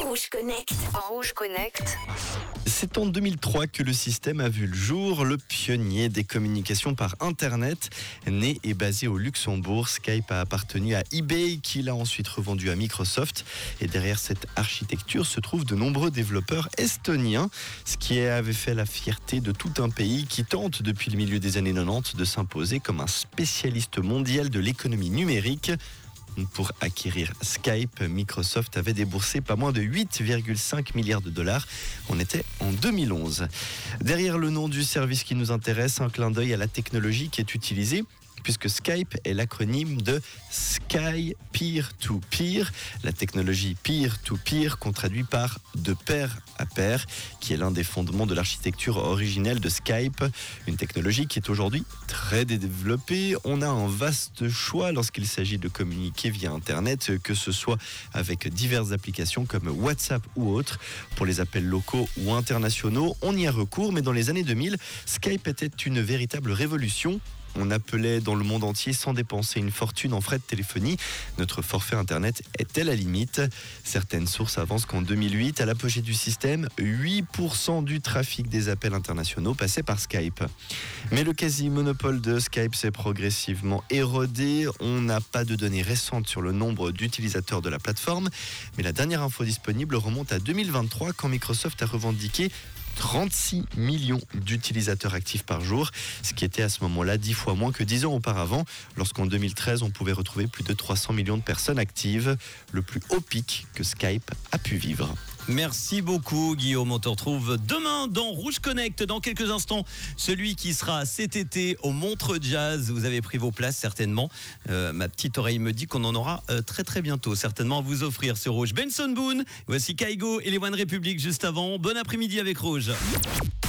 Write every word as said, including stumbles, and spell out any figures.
Rouge Connect. Rouge Connect. C'est en deux mille trois que le système a vu le jour. Le pionnier des communications par Internet, né et basé au Luxembourg, Skype a appartenu à eBay, qui l'a ensuite revendu à Microsoft. Et derrière cette architecture se trouvent de nombreux développeurs estoniens, ce qui avait fait la fierté de tout un pays qui tente depuis le milieu des années quatre-vingt-dix de s'imposer comme un spécialiste mondial de l'économie numérique. Pour acquérir Skype, Microsoft avait déboursé pas moins de huit virgule cinq milliards de dollars. On était en deux mille onze. Derrière le nom du service qui nous intéresse, un clin d'œil à la technologie qui est utilisée, puisque Skype est l'acronyme de Sky Peer-to-Peer, la technologie peer-to-peer qu'on traduit par de pair à pair, qui est l'un des fondements de l'architecture originelle de Skype, une technologie qui est aujourd'hui très développée. On a un vaste choix lorsqu'il s'agit de communiquer via Internet, que ce soit avec diverses applications comme WhatsApp ou autres. Pour les appels locaux ou internationaux, on y a recours, mais dans les années deux mille, Skype était une véritable révolution. On appelait dans le monde entier sans dépenser une fortune en frais de téléphonie. Notre forfait Internet était la limite. Certaines sources avancent qu'en deux mille huit, à l'apogée du système, huit pour cent du trafic des appels internationaux passait par Skype. Mais le quasi-monopole de Skype s'est progressivement érodé. On n'a pas de données récentes sur le nombre d'utilisateurs de la plateforme, mais la dernière info disponible remonte à deux mille vingt-trois, quand Microsoft a revendiqué trente-six millions d'utilisateurs actifs par jour, ce qui était à ce moment-là dix fois moins que dix ans auparavant, lorsqu'en deux mille treize, on pouvait retrouver plus de trois cents millions de personnes actives, le plus haut pic que Skype a pu vivre. Merci beaucoup Guillaume, on te retrouve demain dans Rouge Connect. Dans quelques instants, celui qui sera cet été au Montreux Jazz. Vous avez pris vos places certainement. Euh, ma petite oreille me dit qu'on en aura euh, très très bientôt certainement à vous offrir sur Rouge. Benson Boone, voici Kaigo et les One Republic juste avant. Bon après-midi avec Rouge.